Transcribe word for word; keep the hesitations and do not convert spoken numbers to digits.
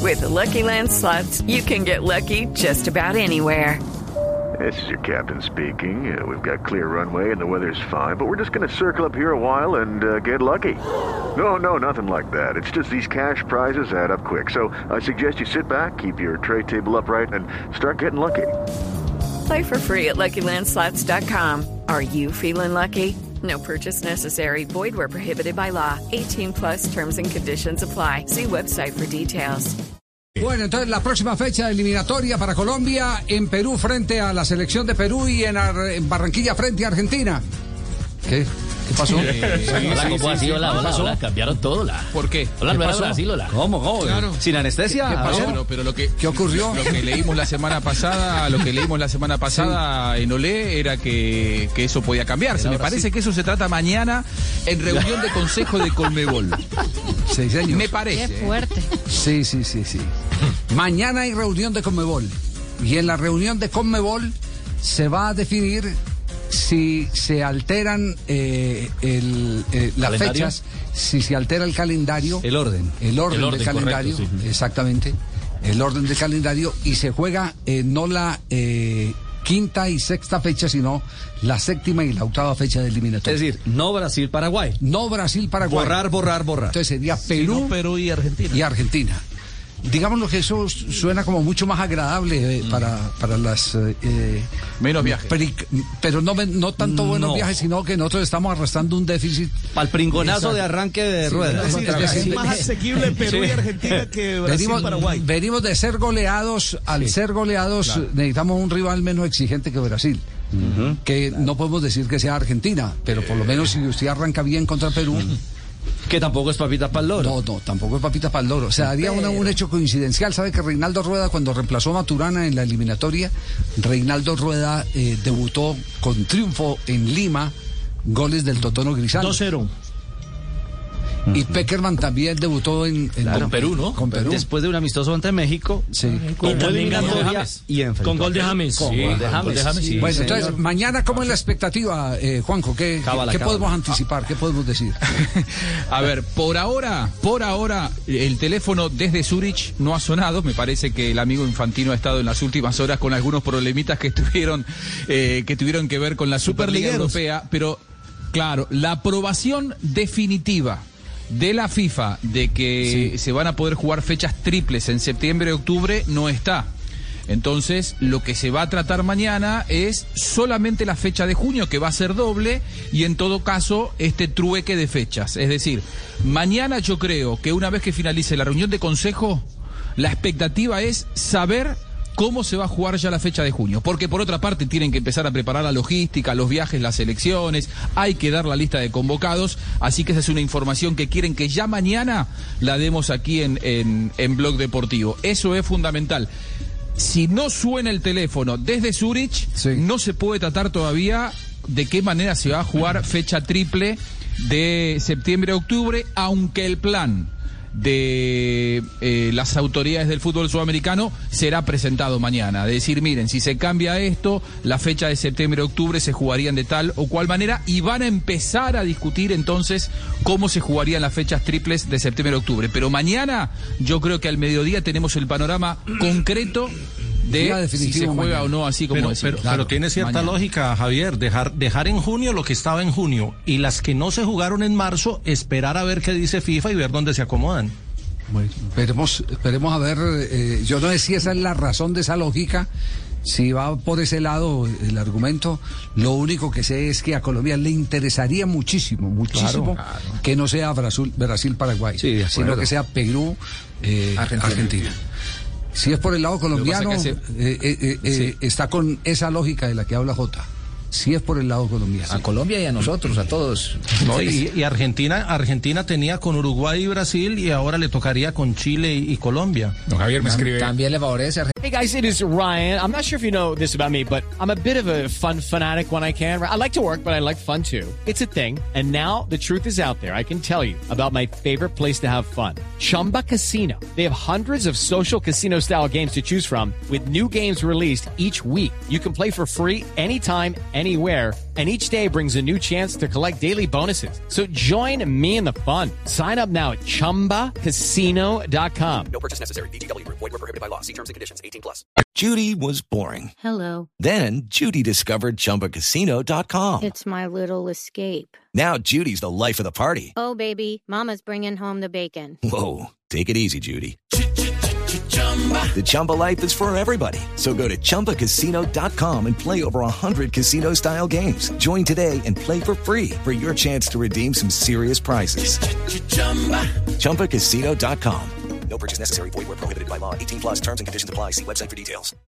With the Lucky Land Slots, you can get lucky just about anywhere. This is your captain speaking. Uh, we've got clear runway and the weather's fine, but we're just going to circle up here a while and uh, get lucky. No, no, nothing like that. It's just these cash prizes add up quick. So I suggest you sit back, keep your tray table upright, and start getting lucky. Play for free at Lucky Land Slots dot com. Are you feeling lucky? No purchase necessary. Void where prohibited by law. eighteen plus terms and conditions apply. See website for details. Bueno, entonces la próxima fecha eliminatoria para Colombia en Perú frente a la selección de Perú y en, Ar en Barranquilla frente a Argentina. ¿Qué? ¿Qué pasó? Eh, sí, hola, ¿cómo sí, así? Sí, hola, hola, hola, cambiaron todo, hola. ¿Por qué? Hola, ¿Qué no era pasó? Brasil, hola. ¿Cómo, cómo? Claro. ¿Sin anestesia? ¿Qué, qué pasó? Pero, Pero, pero lo que, ¿Qué ocurrió? Lo que leímos la semana pasada, lo que leímos la semana pasada sí. en Olé era que, que eso podía cambiarse. Me parece sí. que eso se trata mañana en reunión de consejo de Conmebol. Seis años. Me parece. Qué fuerte. Sí, sí, sí, sí. Mañana hay reunión de Conmebol. Y en la reunión de Conmebol se va a definir si se alteran eh, el, eh, las ¿Calendario? fechas, si se altera el calendario. El orden. El orden, el orden del calendario, correcto, sí. Exactamente. El orden del calendario y se juega eh, no la eh, quinta y sexta fecha, sino la séptima y la octava fecha de eliminatoria. Es decir, no Brasil-Paraguay. No Brasil-Paraguay. Borrar, borrar, borrar. Entonces sería Perú, Sino Perú y Argentina. Y Argentina. Digamos lo que eso suena como mucho más agradable eh, mm. para, para las... Eh, Menos viajes. Pero, pero no, no tanto buenos no. viajes, sino que nosotros estamos arrastrando un déficit. Para el pringonazo Exacto. de arranque de sí, ruedas. Es decir, es es más asequible Perú y Argentina que Brasil-Paraguay. Venimos, venimos de ser goleados, al sí. ser goleados claro. necesitamos un rival menos exigente que Brasil. Uh-huh. Que no podemos decir que sea Argentina, pero por lo menos si usted arranca bien contra Perú... Uh-huh. Que tampoco es papita para el loro. No, no, tampoco es papita para el loro. O sea, haría una, un hecho coincidencial. ¿Sabe que Reinaldo Rueda, cuando reemplazó a Maturana en la eliminatoria, Reinaldo Rueda eh, debutó con triunfo en Lima, goles del Totono Grisal? dos cero. Y Peckerman también debutó en, en claro, con Perú, ¿no? Con Perú. Después de un amistoso ante México. Sí. Con gol de James. Y con gol de James. Con sí. gol de James. De James sí, bueno, señor. entonces, mañana, ¿cómo es la expectativa, eh, Juanjo? ¿Qué, cábala, ¿qué cábala. podemos anticipar? ¿Qué podemos decir? A ver, por ahora, por ahora, el teléfono desde Zurich no ha sonado. Me parece que el amigo Infantino ha estado en las últimas horas con algunos problemitas que tuvieron, eh, que tuvieron que ver con la Superliga Europea. Pero, claro, la aprobación definitiva de la FIFA de que sí. se van a poder jugar fechas triples en septiembre y octubre no está. Entonces, lo que se va a tratar mañana es solamente la fecha de junio, que va a ser doble, y en todo caso, este trueque de fechas. Es decir, mañana yo creo que una vez que finalice la reunión de consejo, la expectativa es saber cómo se va a jugar ya la fecha de junio. Porque por otra parte tienen que empezar a preparar la logística, los viajes, las elecciones, hay que dar la lista de convocados, así que esa es una información que quieren que ya mañana la demos aquí en, en, en Blog Deportivo. Eso es fundamental. Si no suena el teléfono desde Zurich, sí. no se puede tratar todavía de qué manera se va a jugar fecha triple de septiembre a octubre, aunque el plan de eh, las autoridades del fútbol sudamericano será presentado mañana. De decir, miren, si se cambia esto, la fecha de septiembre a octubre se jugarían de tal o cual manera y van a empezar a discutir entonces cómo se jugarían las fechas triples de septiembre a octubre. Pero mañana yo creo que al mediodía tenemos el panorama concreto de si se juega mañana. O no, así como pero, decir. Pero, claro, pero tiene cierta mañana. lógica, Javier, dejar, dejar en junio lo que estaba en junio y las que no se jugaron en marzo, esperar a ver qué dice FIFA y ver dónde se acomodan. Bueno, esperemos, esperemos a ver, eh, yo no sé si esa es la razón de esa lógica, si va por ese lado el argumento. Lo único que sé es que a Colombia le interesaría muchísimo, muchísimo, claro, claro. que no sea Brasil, Brasil-Paraguay, sí, sino que sea Perú, eh, Argentina. Argentina. Si es por el lado colombiano, eh, eh, eh, sí. eh, está con esa lógica de la que habla Jota. Si es por el lado colombiano. A Colombia y a nosotros, a todos. No, y, y Argentina Argentina tenía con Uruguay y Brasil y ahora le tocaría con Chile y, y Colombia. Don Javier me escribe. También le favorece a Argentina. Hey guys, it is Ryan. I'm not sure if you know this about me, but I'm a bit of a fun fanatic when I can. I like to work, but I like fun too. It's a thing. And now the truth is out there. I can tell you about my favorite place to have fun. Chumba Casino. They have hundreds of social casino style games to choose from with new games released each week. You can play for free anytime, anywhere, and each day brings a new chance to collect daily bonuses. So join me in the fun. Sign up now at chumba casino dot com. No purchase necessary. V G W Group. Void where prohibited by law. See terms and conditions. eighteen plus. Judy was boring. Hello. Then Judy discovered chumba casino dot com. It's my little escape. Now Judy's the life of the party. Oh, baby, mama's bringing home the bacon. Whoa, take it easy, Judy. The Chumba life is for everybody. So go to chumba casino dot com and play over one hundred casino-style games. Join today and play for free for your chance to redeem some serious prizes. chumba casino dot com. No purchase necessary. Void where prohibited by law. eighteen plus terms and conditions apply. See website for details.